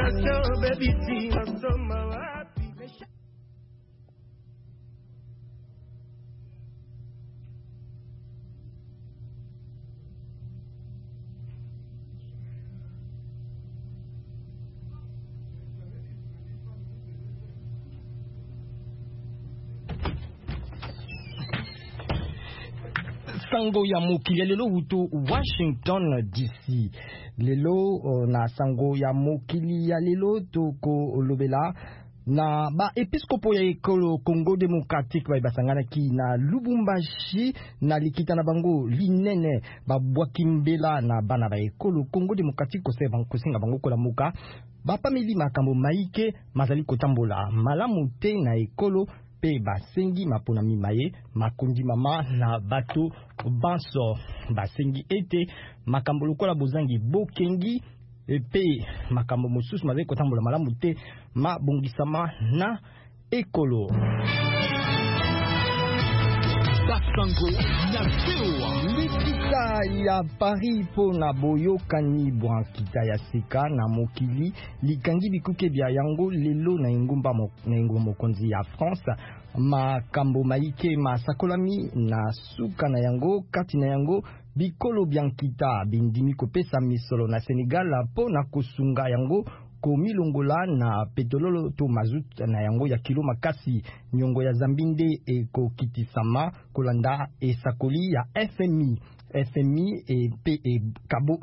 Imagination, baby, see my summer happy. Sango ya mokili lelo hutu Washington DC. Lelo na sango ya mokili ya lelo toko lobela na ba episkopo ya ekolo Congo Democratique ba basangana ki na Lubumbashi na likita na bango linene ba bwakimbela na bana ba ekolo Congo Democratique ko se bango singa bango ko la muka ba pameli makambo maike mazali kotambola malamu te na ekolo pe basengi mapona mimaye makundi mama na bato banso basengi ete makambo lokola bozangi bokengi pe makambo mosusu mazali kotambola malamu te mabongisama na ekolo. Basango na likita ya Paris po na boyokani bwankita ya sika na mokili likangi bikuke bya yango lelo na ingumba mokonzi ya France makambo maike masakolami na suka na yango kati na yango bikolo byankita bindimi kopesa misolo na Senegal po na kosunga yango komilongola na petrololo to mazut na yango ya kilo makasi nyongo ya zambinde ekokitisama kolanda esakoli ya FMI kabo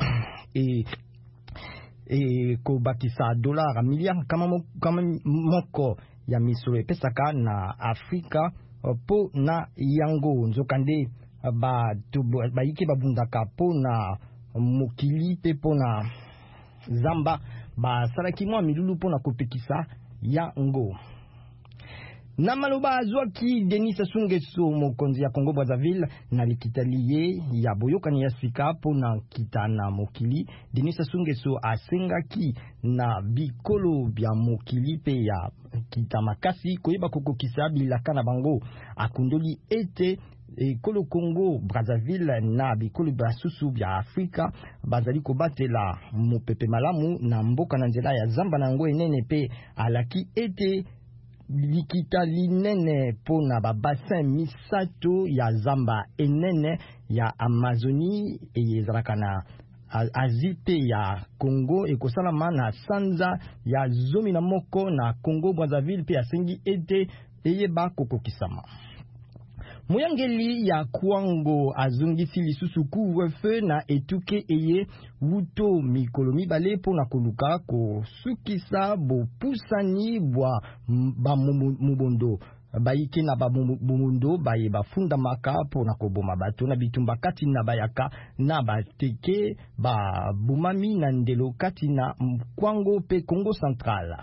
kobakisa dolar miliard kama moko ya misolo epesaka na Afrika po na yango nzokande baike babundaka po na mokili pe po na zamba basalaki mwa milulu po na kopekisa yango. Na maloba azwaki Denis Sassou Nguesso mokonzi ya Congo Brazzaville na likitaliye ya boyokani ya sika po na kita na mokili. Denis Sassou Nguesso asengaki na bikolo bya mokili pe ya kita makasi koyeba kokokisa bilaka na bango akundoli ete ekolo Congo Brazzaville na bikolo basusu bya Afrika bazali kobatela mopepe malamu na mboka na nzela ya zamba na yango enene pe alaki ete likita linene po na babassin misato ya zamba enene ya Amazonie ezalaka na Asie pe ya Congo ekosalama na sanza ya zomi na moko na Congo Brazzaville pe asengi ete eyeba kokokisama. Moyangeli ya Kwango azungisi lisusu couvre-feu na etuke eye wuto mikolo mibale po na koluka kosukisa bopusani bwa mubondo baike na bamundo baye bafunda maka po na koboma bato na bitumba kati na bayaka na bateke babumami na ndelo kati na Kwango pe Congo Central.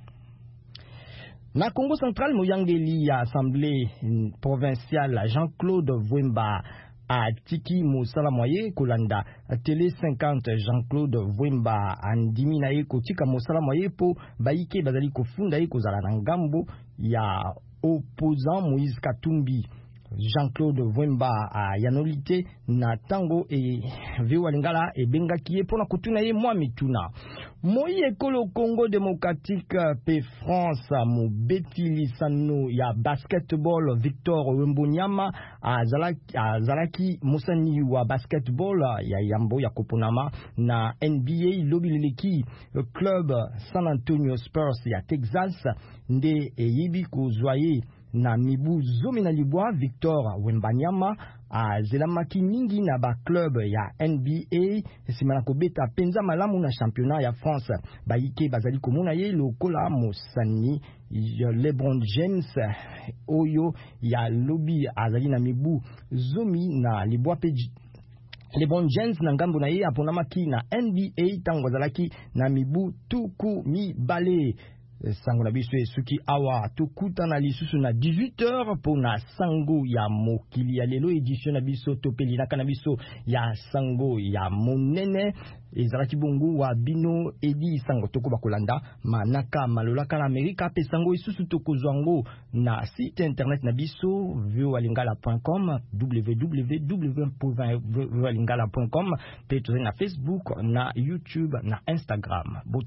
Na Congo Central, moyangeli ya Assemblée provinciale Jean-Claude Vwemba a tiki mosala moye kolanda télé 50 Jean-Claude Vwemba andimi na ye kotika mosala moye po baike bazali kofunda ye kozala na ngambo ya opposant Moïse Katumbi. Jean-Claude Vwemba a yanolite na tango Viwa Lingala bengaki ye pona kutuna ye mwa mituna. Moi ekolo Congo Démocratique pe France mobeti lisano ya basketball Victor Wembonyama azalaki mosani wa basketball ya yambo ya koponama na NBA lobileleki club San Antonio Spurs ya Texas nde yebi kozwaye na mibu zomi na libwa. Victor Wembanyama azelamaki mingi na ba club ya NBA simana kobeta penza malamu na championnat ya France. Baike bazali komona ye lokola mosani LeBron James oyo ya lobby azali na mibu zomi na libwa peji. LeBron James na ngambo na ye aponamaki na NBA tango azalaki na mibu tuku mibale. Sango na biso esuki awa tokuta na lisusu na 18h po na sango ya mokili ya lelo edition na biso topeli na kana biso ya sango ya monene ezalaki bongo wa bino edi sango toko bakolanda manaka malolaka na Amerika pe sango isusu tokozwango na site internet na biso voalingala.com www.voalingala.com pe na Facebook na YouTube na Instagram.